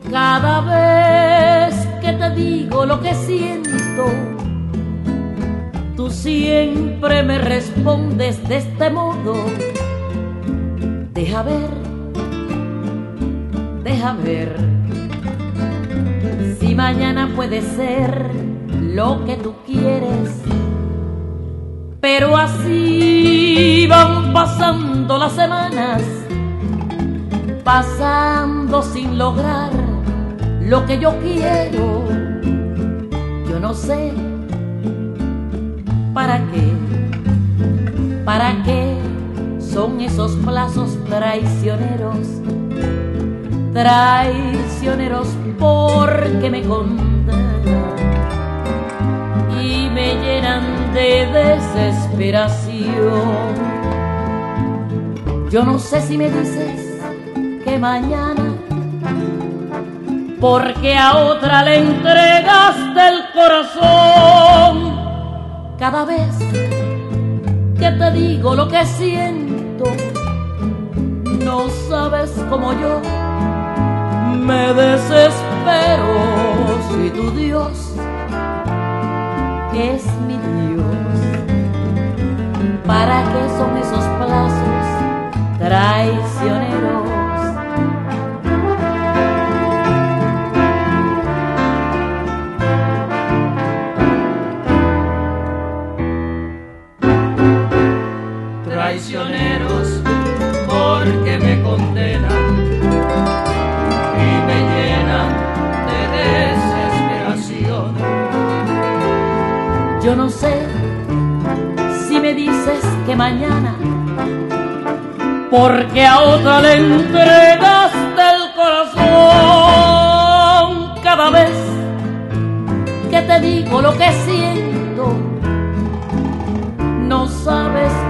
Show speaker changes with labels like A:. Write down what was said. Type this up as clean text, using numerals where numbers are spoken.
A: Cada vez que te digo lo que siento, tú siempre me respondes de este modo. Deja ver, si mañana puede ser lo que tú quieres. Pero así van pasando las semanas, pasando sin lograr lo que yo quiero. Yo no sé para qué son esos plazos traicioneros, traicioneros porque me condenan y me llenan de desesperación. Yo no sé si me dices que mañana, porque a otra le entregaste el corazón. Cada vez que te digo lo que siento, no sabes como yo me desespero. Si tu Dios es mi Dios, ¿para qué son esos plazos traicioneros?
B: Traicioneros porque me condenan y me llenan de desesperación.
A: Yo no sé si me dices que mañana, porque a otra le entregaste el corazón. Cada vez que te digo lo que siento, no sabes